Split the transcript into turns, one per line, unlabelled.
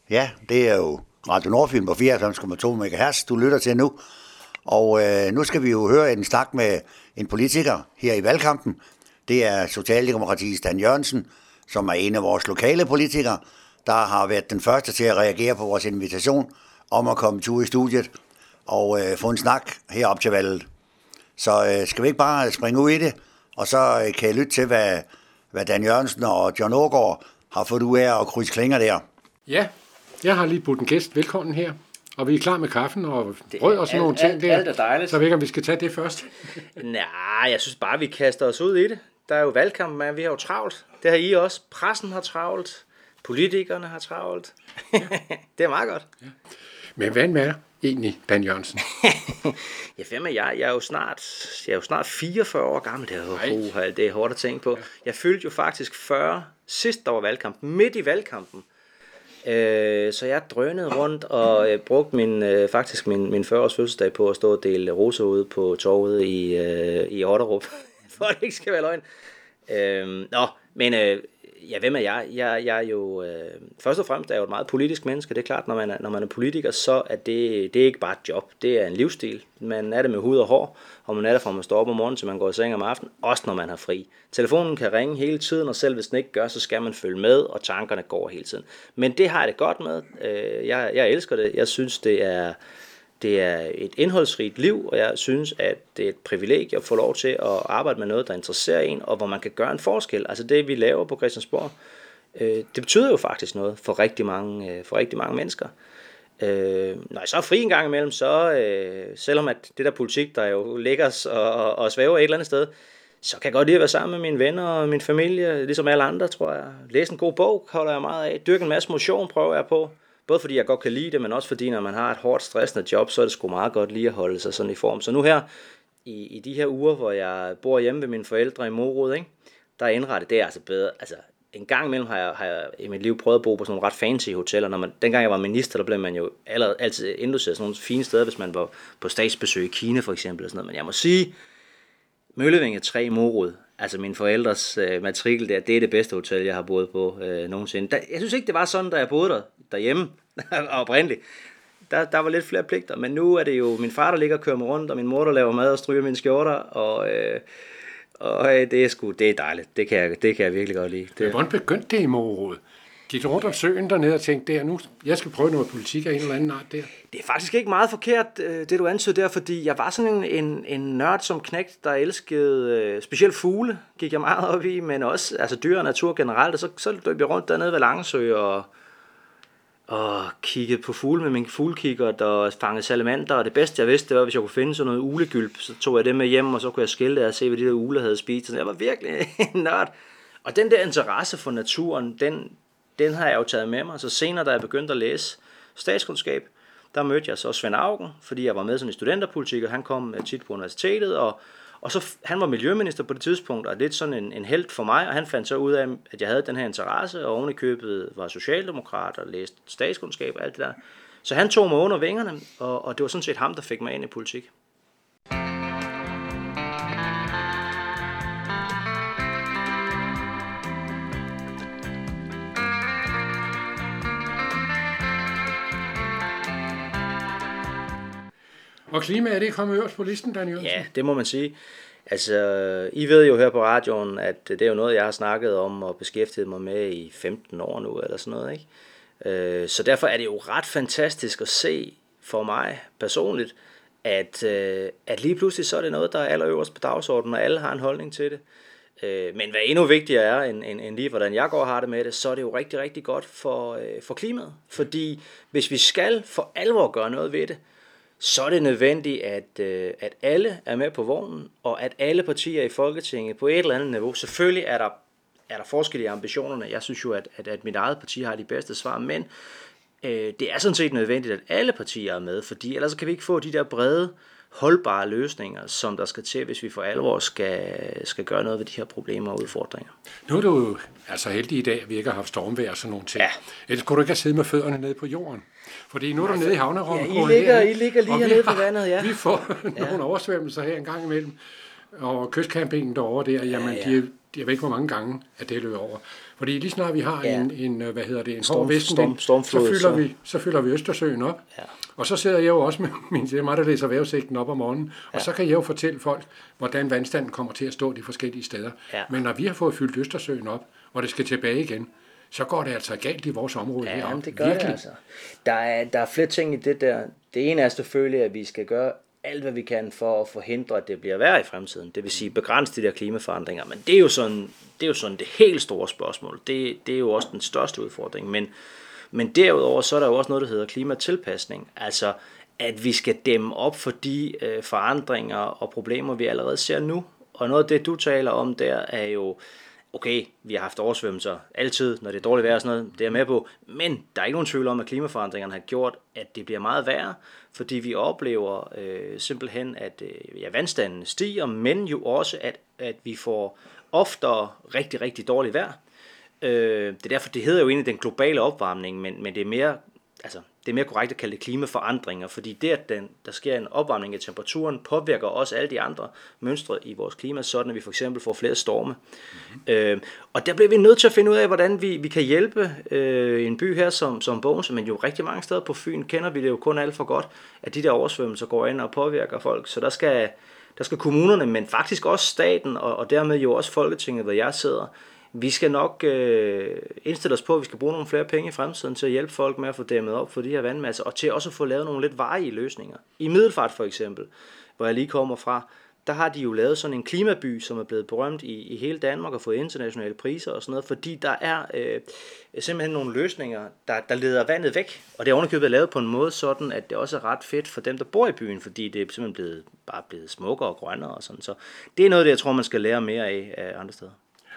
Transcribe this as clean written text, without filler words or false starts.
Ja, det er jo Radio Nordfyn på 94,2 MHz, du lytter til nu. Og nu skal vi jo høre en snak med en politiker her i valgkampen. Det er Socialdemokratiets Dan Jørgensen, som er en af vores lokale politikere, der har været den første til at reagere på vores invitation om at komme tur i studiet og få en snak herop til valget. Så skal vi ikke bare springe ud i det, og så kan I lytte til, hvad Dan Jørgensen og John Aagaard har fået ud af at krydse klinger der.
Ja, jeg har lige budt en gæst velkommen her, og vi er klar med kaffen og brød og sådan nogle ting der.
Alt er dejligt.
Så jeg ved ikke, om vi skal tage det først.
Nej, jeg synes bare, vi kaster os ud i det. Der er jo valgkamp, men vi har jo travlt. Det har I også. Pressen har travlt. Politikerne har travlt. Ja. Det er meget godt. Ja.
Men hvad er egentlig, Dan Jørgensen?
Ja, hvem er jeg? Jeg er jo snart 44 år gammel. Det er hårdt at tænke på. Ja. Jeg fyldte jo faktisk 40 sidst der var valgkamp. Midt i valgkampen. Så jeg drønede rundt og brugte min 40-års fødselsdag på at stå og dele roser ude på torvet i Otterup, for det ikke skal være løgn. Hvem er jeg? Jeg er jo først og fremmest er jeg jo et meget politisk menneske. Det er klart, når man er politiker, så er det er ikke bare et job. Det er en livsstil. Man er det med hud og hår, og man er det fra man står op om morgenen, til man går i seng om aftenen, også når man har fri. Telefonen kan ringe hele tiden, og selv hvis den ikke gør, så skal man følge med, og tankerne går hele tiden. Men det har jeg det godt med. Jeg elsker det. Jeg synes, det er et indholdsrigt liv, og jeg synes, at det er et privilegie at få lov til at arbejde med noget, der interesserer en, og hvor man kan gøre en forskel. Altså det, vi laver på Christiansborg, det betyder jo faktisk noget for rigtig mange mennesker. Når jeg så er fri en gang imellem, så selvom at det der politik, der jo ligger og svæver et eller andet sted, så kan jeg godt lide at være sammen med mine venner og min familie, ligesom alle andre, tror jeg. Læse en god bog holder jeg meget af. Dyrke en masse motion prøver jeg på. Både fordi jeg godt kan lide det, men også fordi, når man har et hårdt, stressende job, så er det sgu meget godt lige at holde sig sådan i form. Så nu her, i de her uger, hvor jeg bor hjemme ved mine forældre i Morud, ikke, der er indrettet, det er altså bedre. Altså, en gang imellem har jeg i mit liv prøvet at bo på sådan nogle ret fancy hoteller. Dengang jeg var minister, der blev man jo altid indlogeret sådan nogle fine steder, hvis man var på statsbesøg i Kina for eksempel. Og sådan noget. Men jeg må sige, Møllevinge 3 i Morud, altså min forældres matrikel der, det er det bedste hotel, jeg har boet på nogensinde. Jeg synes ikke, det var sådan, da jeg boede derhjemme oprindeligt. Der var lidt flere pligter, men nu er det jo min far, der ligger og kører mig rundt, og min mor, der laver mad og stryger mine skjorter, og det er dejligt. Det kan jeg virkelig godt lide.
Hvordan begyndte det i Morud? Gik du rundt om søen dernede og tænkte, jeg skal prøve noget politik af en eller anden art der?
Det er faktisk ikke meget forkert, det du antyder der, fordi jeg var sådan en nørd som knægt, der elskede specielt fugle, gik jeg meget op i, men også altså dyr og natur generelt, og så løb jeg rundt dernede ved Langesø og kiggede på fugle med min fuglekigger, og fangede salamander, og det bedste jeg vidste, det var, hvis jeg kunne finde sådan noget ulegylp, så tog jeg det med hjem, og så kunne jeg skille det og se, hvad de der ugler havde spist. Så jeg var virkelig en nørd. Og den der interesse for naturen, den har jeg jo taget med mig. Så senere, da jeg begyndte at læse statskundskab, der mødte jeg så Svend Auken, fordi jeg var med sådan i studenterpolitik, og han kom tit på universitetet, og så han var miljøminister på det tidspunkt, og lidt sådan en helt for mig, og han fandt så ud af, at jeg havde den her interesse, og oven i købet var socialdemokrat og læste statskundskab og alt det der. Så han tog mig under vingerne, og det var sådan set ham, der fik mig ind i politik.
Og klima, er det kommet øverst på listen, Dan Jørgensen?
Ja, det må man sige. Altså, I ved jo her på radioen, at det er jo noget, jeg har snakket om og beskæftiget mig med i 15 år nu, eller sådan noget, ikke? Så derfor er det jo ret fantastisk at se for mig personligt, at lige pludselig så er det noget, der er allerøverst på dagsordenen, og alle har en holdning til det. Men hvad endnu vigtigere er, end lige hvordan jeg går og har det med det, så er det jo rigtig, rigtig godt for klimaet. Fordi hvis vi skal for alvor gøre noget ved det, så er det nødvendigt, at alle er med på vognen, og at alle partier i Folketinget på et eller andet niveau, selvfølgelig er der forskel i ambitionerne. Jeg synes jo, at mit eget parti har de bedste svar, men det er sådan set nødvendigt, at alle partier er med, fordi ellers kan vi ikke få de der brede, holdbare løsninger, som der skal til, hvis vi for alvor skal gøre noget ved de her problemer og udfordringer.
Nu er du jo altså heldig i dag, at vi ikke har haft stormvejr og sådan nogle ting.
Ja.
Ellers kunne du ikke have siddet med fødderne nede på jorden. Fordi nu er du nede i havnerummet.
Ja, I ligger lige hernede på vandet, ja.
Vi får nogle oversvømmelser her en gang imellem. Og kystcampingen derovre der, jamen de jeg ved ikke, hvor mange gange, at det løber over. Fordi lige snart vi har en hård
stormflod,
så fylder vi Østersøen op.
Ja.
Og så sidder jeg jo også med det er mig, der læser vejrudsigten op om morgenen, og så kan jeg jo fortælle folk, hvordan vandstanden kommer til at stå de forskellige steder.
Ja.
Men når vi har fået fyldt Østersøen op, og det skal tilbage igen, så går det altså galt i vores område
Ja,
heroppe.
det gør det altså. Der er flere ting i det der. Det ene er selvfølgelig, at vi skal gøre alt, hvad vi kan for at forhindre, at det bliver værre i fremtiden. Det vil sige begrænse de der klimaforandringer. Men det er jo sådan det helt store spørgsmål. Det er jo også den største udfordring. Men derudover så er der jo også noget, der hedder klimatilpasning. Altså, at vi skal dæmme op for de forandringer og problemer, vi allerede ser nu. Og noget af det, du taler om der, er jo, okay, vi har haft oversvømmelser altid, når det er dårligt vejr og sådan noget, det er jeg med på. Men der er ikke nogen tvivl om, at klimaforandringerne har gjort, at det bliver meget værre, fordi vi oplever simpelthen, at vandstanden stiger, men jo også, at vi får oftere rigtig, rigtig dårligt vejr. Det er derfor, det hedder jo egentlig den globale opvarmning, men det er mere, det er mere korrekt at kalde det klimaforandringer, fordi det, at der sker en opvarmning af temperaturen, påvirker også alle de andre mønstre i vores klima, sådan at vi for eksempel får flere storme. Mm-hmm. Og der bliver vi nødt til at finde ud af, hvordan vi kan hjælpe en by her som Bogense, men jo rigtig mange steder på Fyn kender vi det jo kun alt for godt, at de der oversvømmelser går ind og påvirker folk. Så der skal kommunerne, men faktisk også staten, og dermed jo også Folketinget, hvor jeg sidder, vi skal nok indstille os på, at vi skal bruge nogle flere penge i fremtiden til at hjælpe folk med at få dæmmet op for de her vandmasser, og til også at få lavet nogle lidt varige løsninger. I Middelfart for eksempel, hvor jeg lige kommer fra, der har de jo lavet sådan en klimaby, som er blevet berømt i hele Danmark og fået internationale priser og sådan noget, fordi der er simpelthen nogle løsninger, der leder vandet væk, og det er ovenikøbet lavet på en måde sådan, at det også er ret fedt for dem, der bor i byen, fordi det er simpelthen bare blevet smukkere og grønnere og sådan. Så det er noget, jeg tror, man skal lære mere af andre steder.